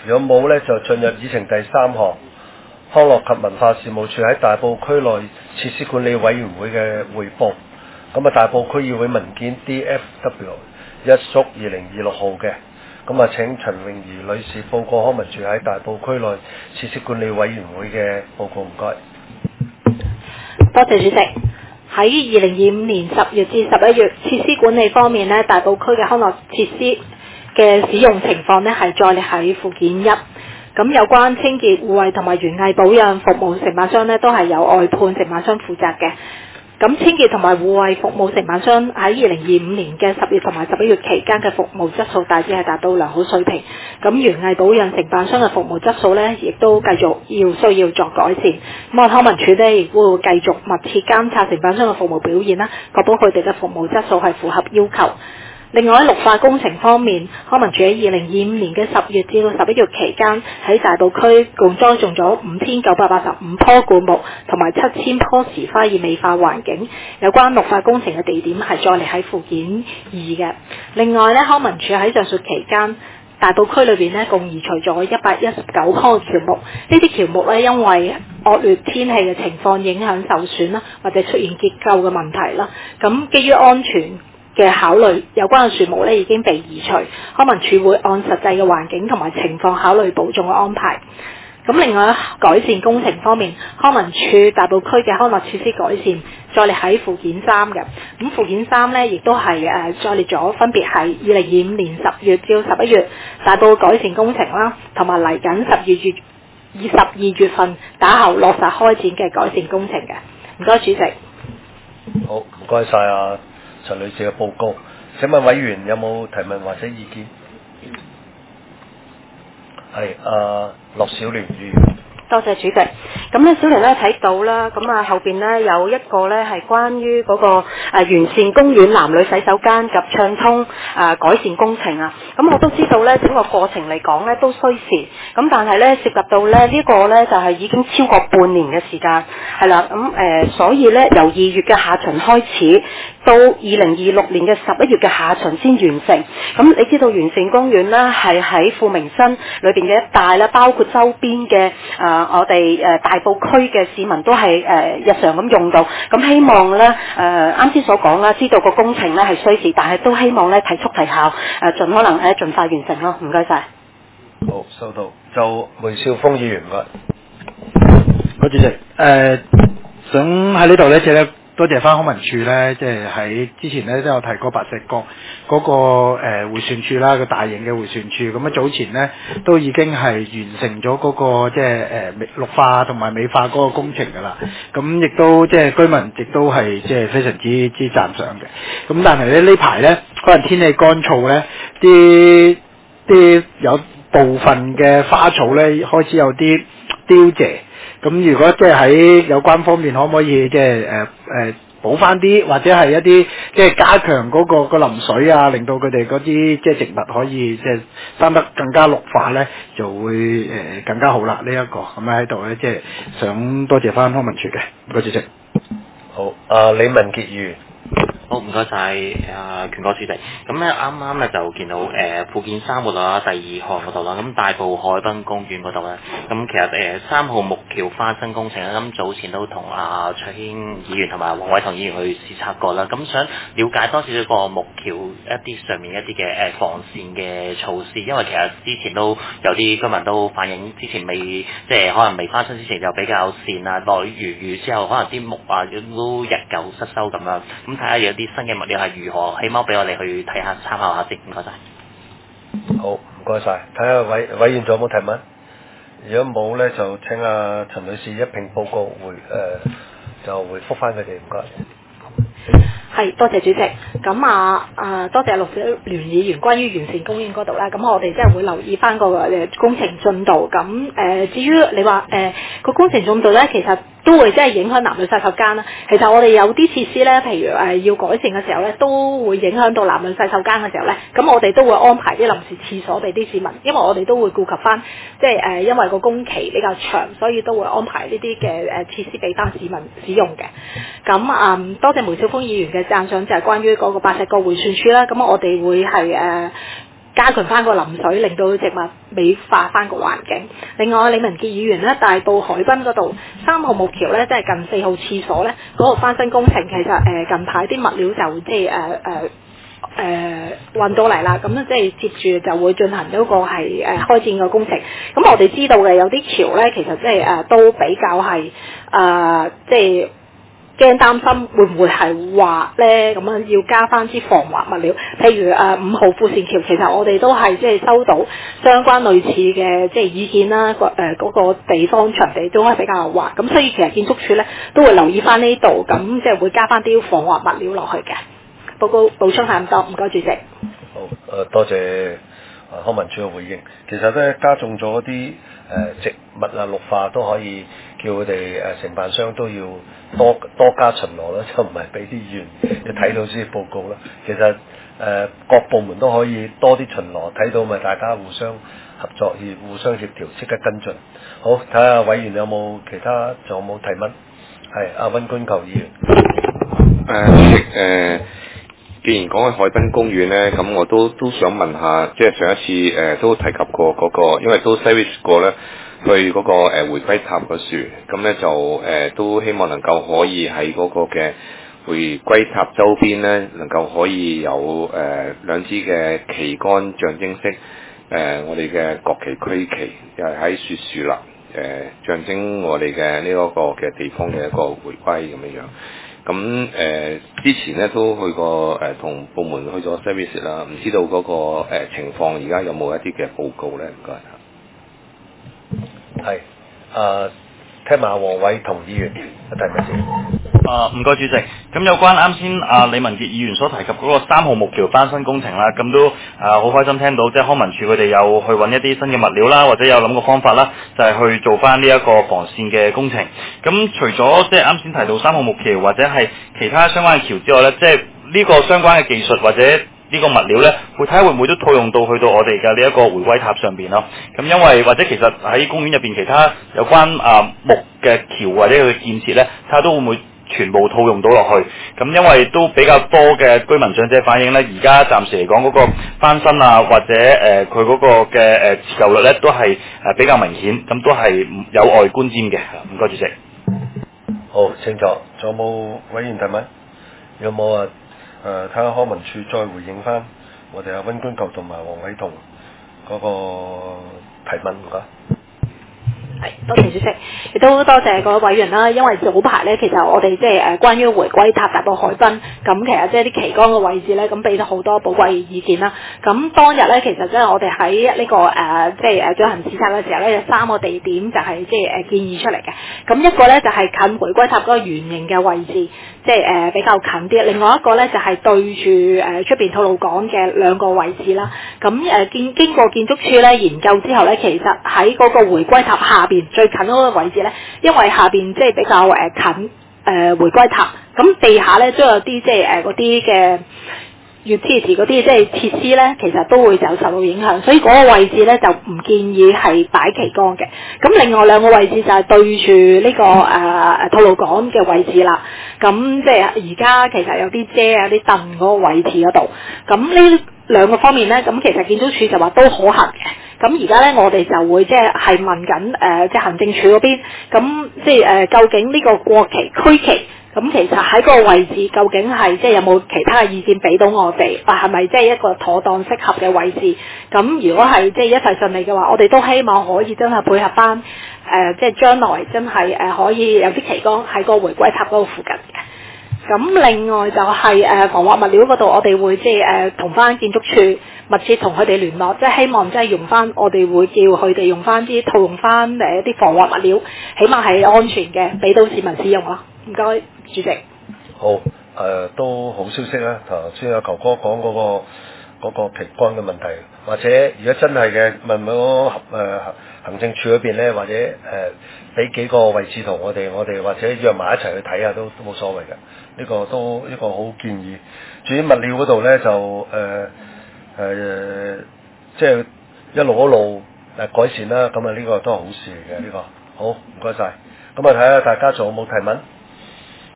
如果冇呢，就進入議程第3項，康樂及文化事務處喺大埔區內設施管理委員會嘅匯報。咁啊，大埔區議會文件 DFW1/2026號嘅。咁啊，請陳詠儀女士報告康文署喺大埔區內設施管理委員會嘅報告，唔該。 多謝主席。喺2025年10月至11月，設施管理方面呢，大埔區嘅康樂設施嘅使用情況呢係載列喺附件1。咁有關清潔、護衛同埋園藝保養服務承辦商呢，都係由外判承辦商負責嘅。咁清潔同埋護衛服務承辦商喺2025年嘅10月同埋11月期間嘅服務質素大致係達到良好水平。咁園藝保養承辦商嘅服務質素呢，亦都繼續需要作改善。咁康文署呢，亦會繼續密切監察承辦商嘅服務表現啦，確保佢哋嘅服務質素係符合要求。另外喺綠化工程方面，康文署喺2025年嘅10月至到11月期間，喺大埔區共栽種咗5985棵灌木同埋7000棵時花以美化環境。有關綠化工程嘅地點係載列喺附件2嘅。另外咧，康文署喺上述期間，大埔區裏邊咧共移除咗119棵喬木。呢啲喬木咧因為惡劣天氣嘅情況影響受損啦，或者出現結構嘅問題啦。咁基於安全嘅考慮，有關嘅樹木咧已經被移除，康文署會按實際嘅環境同埋情況考慮補種嘅安排。咁另外改善工程方面，康文署大埔區嘅康樂設施改善載列喺附件3嘅。咁附件3咧亦都係載列咗分別係2025年10月至到11月大埔改善工程啦，同埋嚟緊12月份打後落實開展嘅改善工程嘅。唔該，主席。 好，唔該晒啊陳女士嘅報告。請問委員有冇提問或者意見？係樂小聯議員。 多謝主席。咁咧，小玲咧睇到啦，咁啊後邊咧有一個咧係關於嗰個完善公園男女洗手間及暢通改善工程啊。咁我都知道咧，整個過程嚟講咧都需時。咁但係咧涉及到咧呢個咧就係已經超過半年嘅時間，係啦。咁所以咧由2月嘅下旬開始，到2026年嘅11月嘅下旬先完成。咁你知道完善公園啦係喺富明新裏邊嘅一帶啦，包括周邊嘅我哋大埔區嘅市民都係日常咁用到。咁希望咧啱先所講啦，知道個工程咧係需時，但係都希望咧提速提效，盡可能盡快完成咯。唔該晒。 好，收到。就梅少峰議員嘅。 好，主席。想喺呢度咧，即係咧。多謝翻康文署咧，即係喺之前咧都有提過白石角嗰個迴旋處啦，個大型嘅迴旋處。咁早前咧都已經係完成咗嗰個即係綠化同埋美化嗰個工程㗎啦。咁亦都即係居民亦都係即係非常之讚賞嘅。咁但係咧呢排咧可能天氣乾燥咧，啲有部分嘅花草咧開始有啲凋謝。咁如果即係喺有關方面，可唔可以即係補翻啲，或者係一啲即係加強嗰個淋水啊，令到佢哋嗰啲即係植物可以即係生得更加綠化咧，就會更加好啦。呢一個咁喺度咧，即係想多謝翻康文署嘅，唔該主席。 好，李文傑議員。 好，唔該晒權哥主席。咁咧啱啱咧就見到附件3嗰度啦，第2項嗰度啦，咁大埔海濱公園嗰度咧，咁其實3號木橋翻新工程咧，咁早前都同卓軒議員同埋黃偉棠議員去視察過啦，咁想了解多少少個木橋一啲上面一啲嘅防線嘅措施，因為其實之前都有啲居民都反映，之前未即係可能未翻新之前就比較跣啊，落雨之後可能啲木都日久失修咁樣，咁睇下有啲新嘅物料係如何，起碼俾我哋去睇下參考下先。唔該晒。 好，唔該晒。睇下委員仲有冇提問？如果冇咧，就請陳女士一併報告就回覆翻佢哋。唔該。 係，多謝主席。咁多謝陸小聯議員關於完善公園嗰度啦。咁我哋真係會留意翻個工程進度。咁至於你話個工程進度咧，其實都會真係影響男女洗手間啦。其實我哋有啲設施咧，譬如要改善嘅時候咧，都會影響到男女洗手間嘅時候咧，咁我哋都會安排啲臨時廁所俾啲市民，因為我哋都會顧及翻，即係因為個工期比較長，所以都會安排呢啲嘅設施俾翻市民使用嘅。咁多謝梅少峰議員嘅讚賞，就係關於嗰個白石角迴旋處啦。咁我哋會係加強翻個淋水，令到植物美化翻個環境。另外，李文傑議員咧，大埔海濱嗰度3號木橋咧，即係近4號廁所咧，嗰、個翻新工程其實近排啲物料就即係運到嚟啦，咁即係接住就會進行嗰個係開展個工程。咁我哋知道嘅有啲橋咧，其實即係都比較係即係。驚擔心會唔會係滑咧？咁樣要加翻啲防滑物料，譬如5號富善橋，其實我哋都係即係收到相關類似嘅即係意見啦。嗰個地方場地都係比較滑，咁所以其實建築署咧都會留意翻呢度，咁即係會加翻啲防滑物料落去嘅。報告補充下咁多，唔該主席。 好，多謝康文署嘅回應。其實咧加種咗啲植物啊綠化都可以叫佢哋承辦商都要多加巡邏啦，就唔係俾啲議員要睇到先報告啦。其實各部門都可以多啲巡邏，睇到咪大家互相合作，互相協調，即刻跟進。好，睇下委員有冇其他，仲有冇提問？係阿溫君求議員。 既然講起海濱公園咧，咁我都想問下，即係上一次都提及過嗰個，因為都 service 過咧，去嗰個回歸塔個樹，咁咧就都希望能夠可以喺嗰個嘅回歸塔周邊咧，能夠可以有兩支嘅旗杆象徵式我哋嘅國旗區旗，又係喺雪樹林象徵我哋嘅呢一個嘅地方嘅一個回歸咁樣樣。咁之前咧都去過同部門去咗 service 啦，唔知道嗰個情況而家有冇一啲嘅報告咧？唔該。 係聽下黃偉同議員提乜先？ 唔該主席。咁有關啱先李文傑議員所提及嗰個3號木橋翻新工程啦，咁都好開心聽到，即係康文署佢哋有去揾一啲新嘅物料啦，或者有諗個方法啦，就係去做翻呢一個防線嘅工程。咁除咗即係啱先提到3號木橋或者係其他相關嘅橋之外咧，即係呢個相關嘅技術或者呢個物料咧，會睇下會唔會都套用到去到我哋嘅呢一個回歸塔上邊咯。咁因為或者其實喺公園入邊其他有關木嘅橋或者佢嘅建設咧，睇下都會唔會全部套用到落去。咁因為都比較多嘅居民長者反映咧，而家暫時嚟講嗰個翻新啊，或者佢嗰個嘅持久率咧，都係比較明顯，咁都係有礙觀瞻嘅。唔該主席。 好，清楚。仲有冇委員提問？有冇睇下康文署再回應翻我哋阿溫君求同埋黃偉同嗰個提問唔該。 多謝主席，亦都多謝各位委員啦。因為早排咧，其實我哋即係關於回歸塔大埔海濱，咁其實即係啲旗杆嘅位置咧，咁俾咗好多寶貴意見啦。咁當日咧，其實即係我哋喺呢個即係進行視察嘅時候咧，有3個地點就係即係建議出嚟嘅。咁一個咧就係近回歸塔嗰個圓形嘅位置，即係比較近啲。另外一個咧就係對住出邊吐露港嘅2個位置啦。咁經過建築署咧研究之後咧，其實喺嗰個回歸塔下邊最近嗰個位置咧，因為下邊即係比較近回歸塔，咁地下咧都有啲即係嗰啲嘅月支持嗰啲即係設施咧，其實都會就受到影響，所以嗰個位置咧就唔建議係擺旗杆嘅。咁另外2個位置就係對住呢個吐露港嘅位置啦。咁即係而家其實有啲遮啊、啲凳嗰個位置嗰度。咁呢2個方面咧，咁其實建築署就話都可行嘅。咁而家咧，我哋就會即係問緊即係行政署嗰邊，咁即係究竟呢個國旗區旗，咁其實喺個位置究竟係即係有冇其他嘅意見俾到我哋，係咪即係一個妥當適合嘅位置？咁如果係即係一切順利嘅話，我哋都希望可以真係配合翻即係將來真係可以有啲旗杆喺個回歸塔嗰個附近嘅。咁另外就係防滑物料嗰度，我哋會即係同翻建築署密切同佢哋聯絡，即係希望即係用翻，我哋會叫佢哋用翻啲套用翻一啲防滑物料，起碼係安全嘅，俾到市民使用咯。唔該，主席。 好，都好消息啦。頭先阿球哥講嗰個旗杆嘅問題，或者如果真係嘅問嗰行政處嗰邊咧，或者俾幾個位置同我哋或者約埋一齊去睇下都冇所謂嘅。呢個都一個好建議。至於物料嗰度咧，就即係一路改善啦。咁呢個都係好事嚟嘅。呢個好，唔該晒。咁睇下大家仲有冇提問？